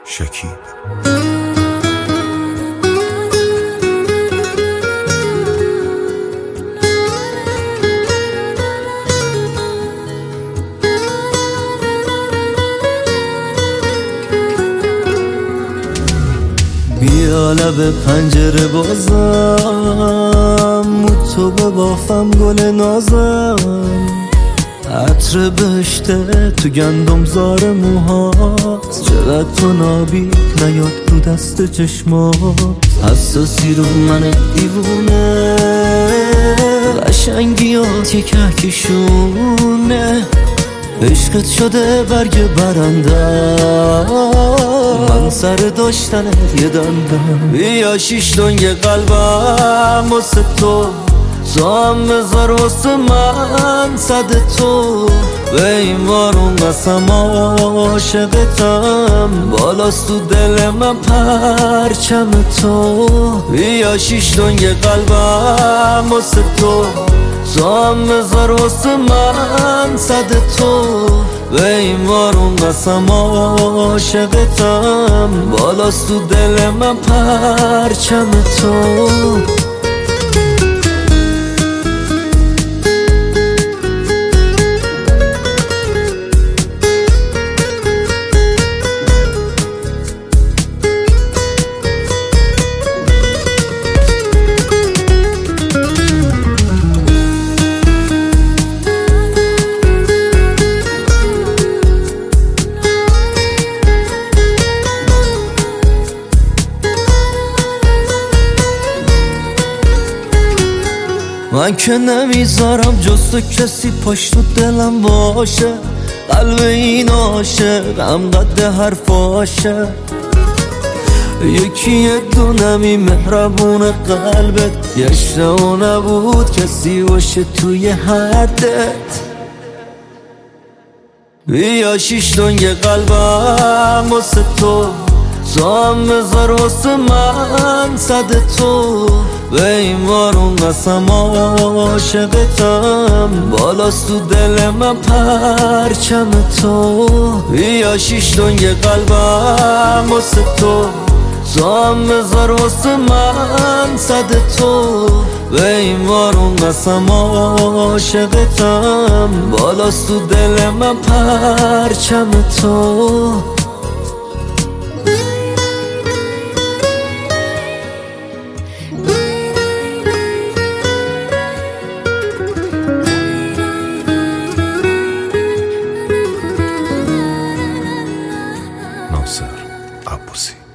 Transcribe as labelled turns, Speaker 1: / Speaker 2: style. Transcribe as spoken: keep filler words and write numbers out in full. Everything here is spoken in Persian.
Speaker 1: شکیب.
Speaker 2: بیا لب پنجره بازم، مو تو ببافم گل نازم، عطر بهشته تو گندم زار موهات، چقدر تو نابی نیاد رو دست چشمات، حساسی رو من دیوونه، قشنگیات یه کهکشونه، عشقت شده برگ برنده، من سر داشتن یه دندم. بیا شیش دنگ قلبم واسه تو، تو هم بذار واسه من صد تو، به این بارون قسم عاشقتم، بالاست تو دل من پرچم تو. بیا شیش دنگ قلبم واسه تو، تو هم بذار واسه من صد تو، به این بارون قسم عاشقتم، بالاست تو دل من پرچم تو. من که نمیذارم جز تو کسی پشت تو دلم باشه، قلب این عاشق هم قد حرفاشه، یکی یه دونمی مهربون قلبت، یه اشتباه نبود کسی باشه توی حدت. بیا شیش دنگ قلبم واسه تو، تو هم بذار واسه من صد تو، به این بارون قسم عاشقتم، بالاست تو دل من پرچم تو. بیا شیش دنگ قلبم واسه تو، تو هم بذار واسه من صد تو، به این بارون قسم عاشقتم، بالاست تو دل من پرچم تو.
Speaker 1: ناصر عباسی.